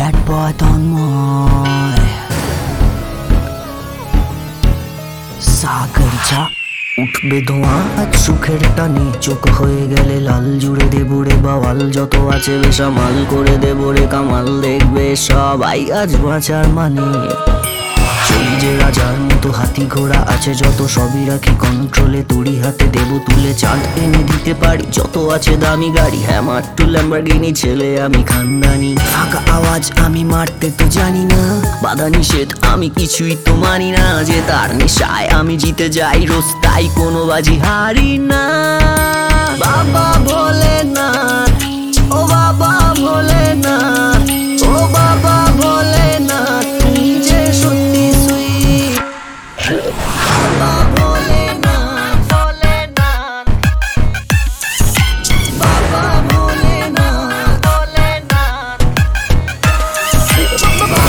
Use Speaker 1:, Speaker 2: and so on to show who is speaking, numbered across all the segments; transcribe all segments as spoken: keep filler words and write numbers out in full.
Speaker 1: bad boy Tanmoy সাগর যা উঠবে ধোঁয়া আজ সুখের টানে চোখ হয়ে গেলে লাল জুড়ে দেব রে বাওয়াল যত আছে বেসামাল করে দেব রে কামাল দেখবে সবাই আজ বাঁচার মানে চলি যে রাজার মতো হাতি ঘোড়া আছে যত সবই রাখি কন্ট্রোলে তোরই হাতে দেব তুলে চাঁদ এনে দিতে পারি যত আছে দামি গাড়ি হ্যাঁ মাট্টু ল্যাম্বরগিনি ছেলে আমি খানদানি ফাঁকা আওয়াজ আমি মারতে তো জানি না বাধা নিষেধ আমি কিছুই তো মানি না যে তার নেশায় আমি জিতে যাই রোজ তাই কোনো বাজি হারি না বাবা ভোলেনাথ ও বাবা ভোলেনাথ ও বাবা ভোলেনাথ তুমি যে সত্যি সুইট বাবা ভোলেনাথ ভোলেনাথ বাবা ভোলেনাথ ভোলেনাথ বাবা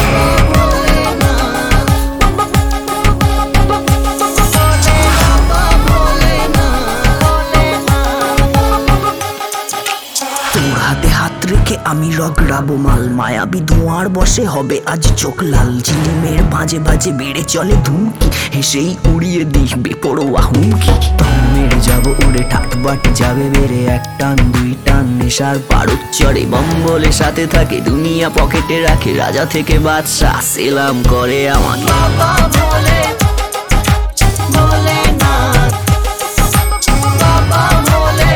Speaker 1: হাতে হাত রেখে আমি রগড়াবো মাল মায়াবী ধোঁয়ার বসে হবে আজ চোখ লাল ঝিলিমের বাজে বাজে বেড়ে চলে ধুমকি হেসেই উড়িয়ে দেখবে পড়োয়া হুমকি দম মেরে যাবো উড়ে ঠাট বাট যাবে বেড়ে এক টান দুই টান নেশার পারদ চড়ে বম্বলে সাথে থাকে দুনিয়া পকেটে রাখে রাজা থেকে বাদশা সেলাম করে আমাকে বাবা বলে ভোলেনাথ বাবা বলে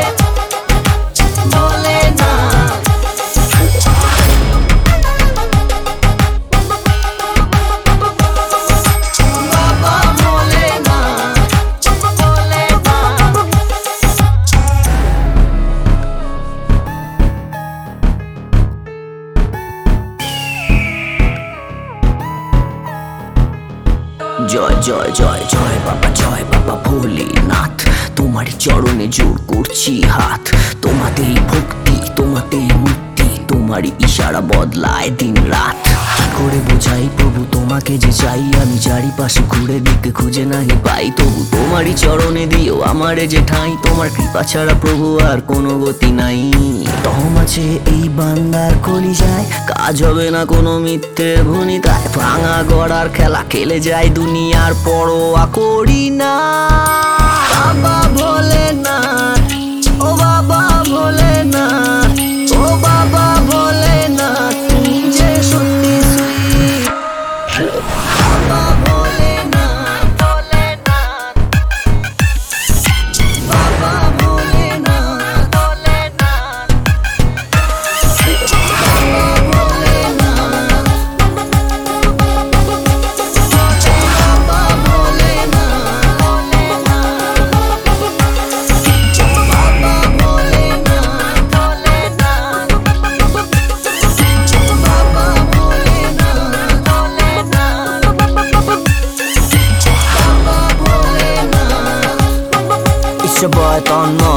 Speaker 1: জয় জয় জয় জয় বাবা জয় বাবা ভোলেনাথ তোমার চরণে জোর করছি হাত তোমাতেই ভক্তি তোমাতেই মুক্তি তোমারই ইশারা বদলায় দিন রাত কি করে বোঝাই প্রভু তোমাকে যে চাই আমি চারিপাশে ঘুরে দিকে খুঁজে নাহি পাই তবু তোমারই চরণে দিও আমারে যে ঠাঁই তোমার কৃপা ছাড়া প্রভু আর কোনো গতি নাই তহম আছে এই বান্দার কলিজায় কাজ হবে না কোনো মিথ্যে ভনিতায় ভাঙা গড়ার খেলা খেলে যায় দুনিয়ার পরোয়া করি না বাবা ভোলেনাথ ও বাবা ভোলেনাথ ও বাবা ভোলেনাথ তুমি যে সত্যি সুইট বাবা ভোলেনাথ ভোলেনাথ বাবা Bholenath Bholenath It's your boy Tano